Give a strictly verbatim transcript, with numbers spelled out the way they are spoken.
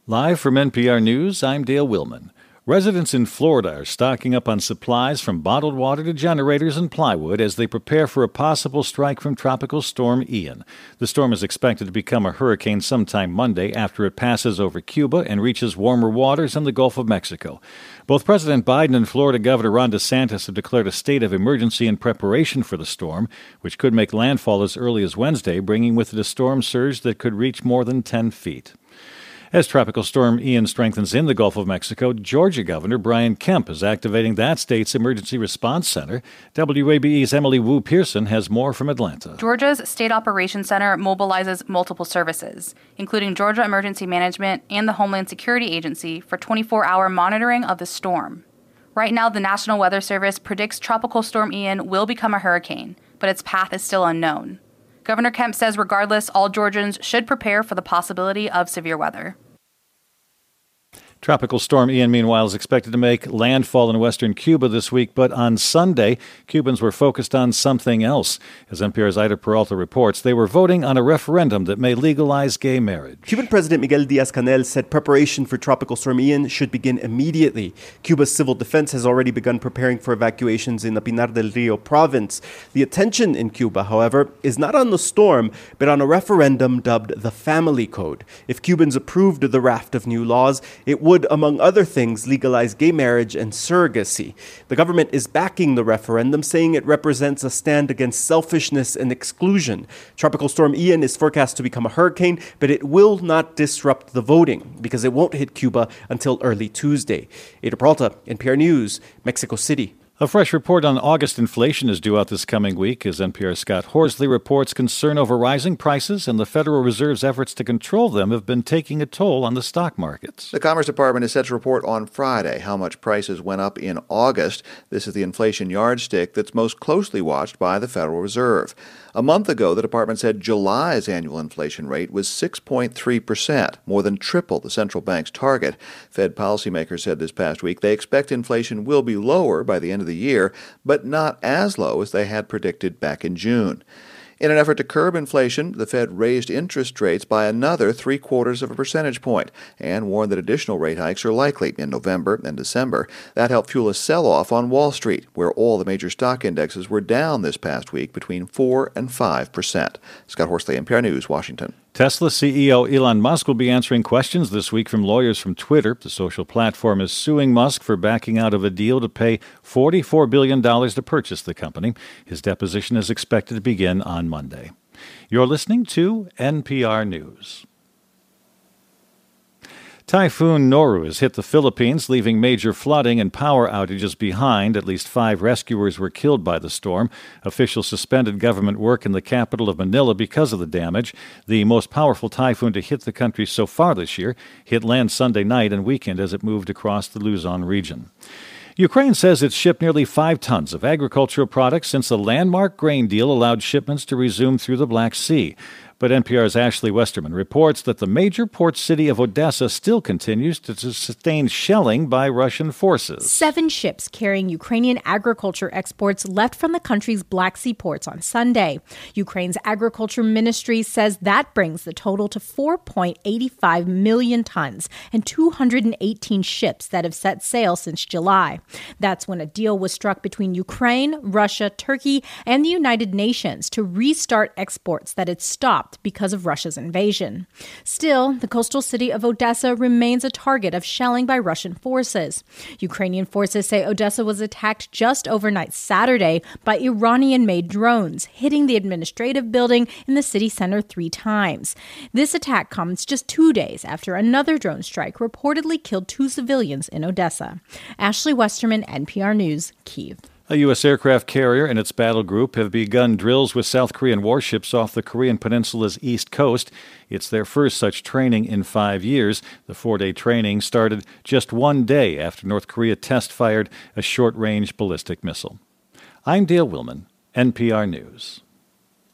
Live from N P R News, I'm Dale Willman. Residents in Florida are stocking up on supplies from bottled water to generators and plywood as they prepare for a possible strike from Tropical Storm Ian. The storm is expected to become a hurricane sometime Monday after it passes over Cuba and reaches warmer waters in the Gulf of Mexico. Both President Biden and Florida Governor Ron DeSantis have declared a state of emergency in preparation for the storm, which could make landfall as early as Wednesday, bringing with it a storm surge that could reach more than ten feet. As Tropical Storm Ian strengthens in the Gulf of Mexico, Georgia Governor Brian Kemp is activating that state's Emergency Response Center. W A B E's Emily Wu Pearson has more from Atlanta. Georgia's State Operations Center mobilizes multiple services, including Georgia Emergency Management and the Homeland Security Agency, for twenty-four hour monitoring of the storm. Right now, the National Weather Service predicts Tropical Storm Ian will become a hurricane, but its path is still unknown. Governor Kemp says regardless, all Georgians should prepare for the possibility of severe weather. Tropical Storm Ian, meanwhile, is expected to make landfall in western Cuba this week, but on Sunday, Cubans were focused on something else. As N P R's Ida Peralta reports, they were voting on a referendum that may legalize gay marriage. Cuban President Miguel Diaz-Canel said preparation for Tropical Storm Ian should begin immediately. Cuba's civil defense has already begun preparing for evacuations in the Pinar del Rio province. The attention in Cuba, however, is not on the storm, but on a referendum dubbed the Family Code. If Cubans approved the raft of new laws, it would would, among other things, legalize gay marriage and surrogacy. The government is backing the referendum, saying it represents a stand against selfishness and exclusion. Tropical Storm Ian is forecast to become a hurricane, but it will not disrupt the voting because it won't hit Cuba until early Tuesday. Ada Peralta, N P R News, Mexico City. A fresh report on August inflation is due out this coming week as N P R's Scott Horsley reports concern over rising prices and the Federal Reserve's efforts to control them have been taking a toll on the stock markets. The Commerce Department is set to report on Friday how much prices went up in August. This is the inflation yardstick that's most closely watched by the Federal Reserve. A month ago, the department said July's annual inflation rate was six point three percent, more than triple the central bank's target. Fed policymakers said this past week they expect inflation will be lower by the end of the year, but not as low as they had predicted back in June. In an effort to curb inflation, the Fed raised interest rates by another three-quarters of a percentage point and warned that additional rate hikes are likely in November and December. That helped fuel a sell-off on Wall Street, where all the major stock indexes were down this past week between four and five percent. Scott Horsley, N P R News, Washington. Tesla C E O Elon Musk will be answering questions this week from lawyers from Twitter. The social platform is suing Musk for backing out of a deal to pay forty-four billion dollars to purchase the company. His deposition is expected to begin on Monday. You're listening to N P R News. Typhoon Noru has hit the Philippines, leaving major flooding and power outages behind. At least five rescuers were killed by the storm. Officials suspended government work in the capital of Manila because of the damage. The most powerful typhoon to hit the country so far this year hit land Sunday night and weekend as it moved across the Luzon region. Ukraine says it's shipped nearly five tons of agricultural products since the landmark grain deal allowed shipments to resume through the Black Sea. But N P R's Ashley Westerman reports that the major port city of Odessa still continues to sustain shelling by Russian forces. Seven ships carrying Ukrainian agriculture exports left from the country's Black Sea ports on Sunday. Ukraine's agriculture ministry says that brings the total to four point eight five million tons and two hundred eighteen ships that have set sail since July. That's when a deal was struck between Ukraine, Russia, Turkey, and the United Nations to restart exports that had stopped because of Russia's invasion. Still, the coastal city of Odessa remains a target of shelling by Russian forces. Ukrainian forces say Odessa was attacked just overnight Saturday by Iranian-made drones, hitting the administrative building in the city center three times. This attack comes just two days after another drone strike reportedly killed two civilians in Odessa. Ashley Westerman, N P R News, Kyiv. A U S aircraft carrier and its battle group have begun drills with South Korean warships off the Korean peninsula's east coast. It's their first such training in five years. The four-day training started just one day after North Korea test-fired a short-range ballistic missile. I'm Dale Willman, N P R News.